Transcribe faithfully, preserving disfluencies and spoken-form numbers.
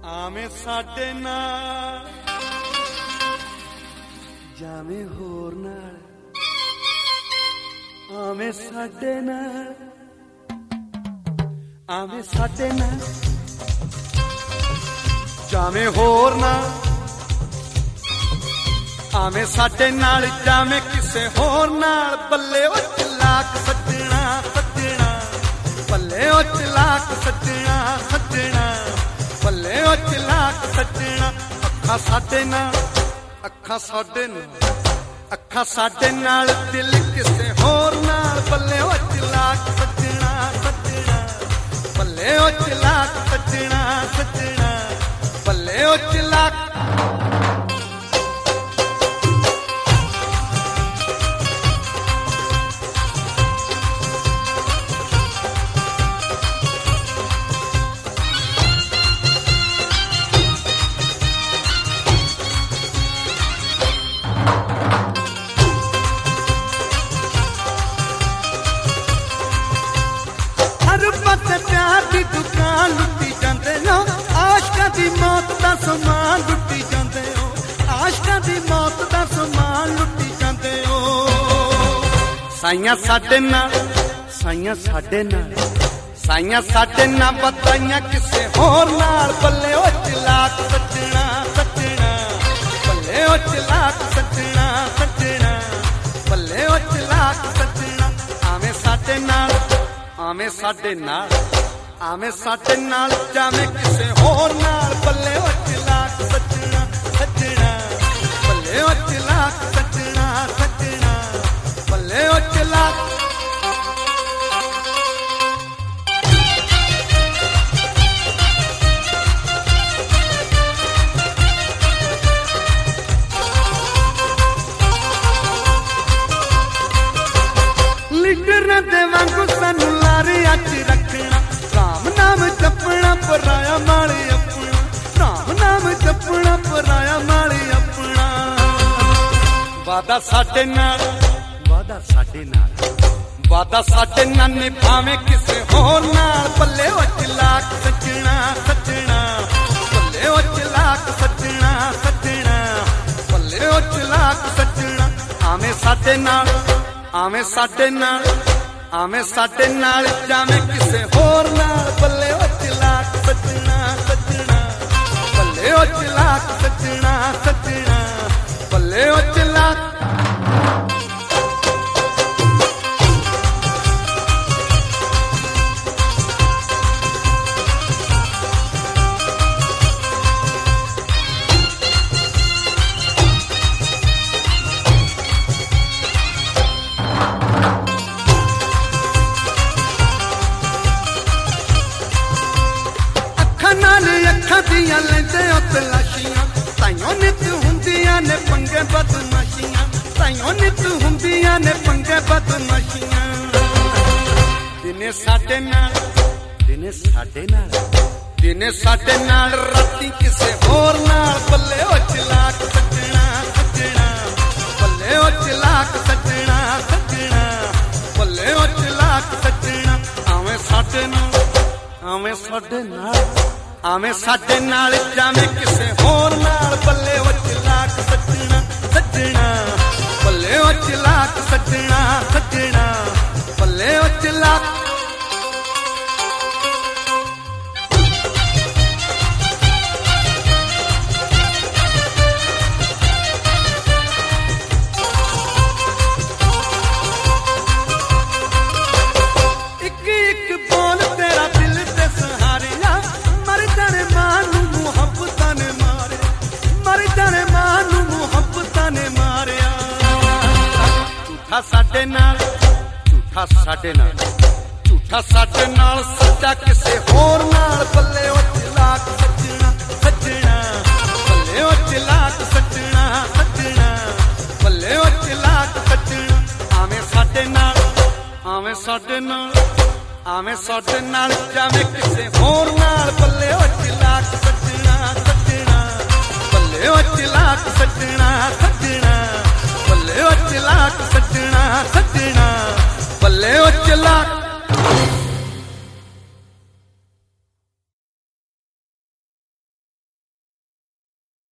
आवें साडे नाल जावें होर नाल, आवें साडे नाल आवें साडे नाल जावें होर नाल, आवें साडे नाल जावें किसे होर नाल। बल्ले ओ चलाक सजना सजना, बल्ले ओ चलाक सजना सजना, बल्ले ओ चलाक सजना। अखा साडे नाल अखा साडे नाल अखा साडे नाल, दिल किसे होर नाल। बल्ले ओ चलाक सजना सजना, बल्ले ओ चलाक सजना सजना, बल्ले ओ चलाक। प्यार दी दुकान लुटी जाते हो, आशका दी मौत दा समान लुटी जाते हो, आशका दी मौत दा समान लुटी जाते हो। साइयां साडे नाल साइयां साडे नाल साइयां साडे नाल, बताइयां किसे होर नाल। बल्ले ओ चलाक सजना सजना, बल्ले ओ चलाक सजना सजना, बल्ले ओ चलाक सजना। आवें साडे नाल आवें साडे नाल आवें साडे नाल, जावें किसे होर नाल। बल्ले ओ चलाक सजना सजना, बल्ले ओ चलाक सजना सजना, बल्ले ओ चलाक। लीडरां दे वांगू सानू लारियां च रखना, राम नाम जपना पराया माली अपना, राम नाम जपना पराया माली अपना। वादा साडे नाल वादा साडे नाल वादा साडे नाल, निभावें किसे होर नाल। बल्ले ओ चलाक सजना सजना, बल्ले ओ चलाक सजना सजना, बल्ले ओ चलाक सजना। आवें साडे नाल आवें साडे नाल आवें साडे नाल, जावें किसे होर नाल। बल्ले ओ चलाक सजना सजना, बल्ले ओ चलाक सजना सजना, बल्ले ओ चलाक। अखा दियां लेंदे ओ तलाशियां, ताइयों नित हुंदियां ने पंगे बदमाशियां, ताइयों नित हुंदियां ने पंगे बदमाशियां। दिने साडे नाल दिने साडे नाल दिने साडे नाल, राती किसे होर नाल। बल्ले ओ चलाक सजना सजना, बल्ले ओ चलाक सजना सजना, बल्ले ओ चलाक सजना। आवें साडे नाल आवें साडे नाल आवें साडे नाल, जावें किसे होर नाल। बल्ले ओ चलाक सजना सजना, बल्ले ओ चलाक सजना सजना, बल्ले ओ चलाक। एक एक बोल तेरा दिल ते सहारिया, मर जाने मानू मुहब्बतां ने मारे, मर जाने मानू मुहब्बतां ने मारिया। झूठा साडे नाल झूठा साडे नाल झूठा साडे नाल, सच्चा किसे होर नाल। बल्ले ओ चलाक सजना सजना, बल्ले ओ चलाक सजना सजना, बल्ले ओ चलाक सजना। आवें साडे नाल आवें साडे नाल आवें साडे नाल, जावें किसे होर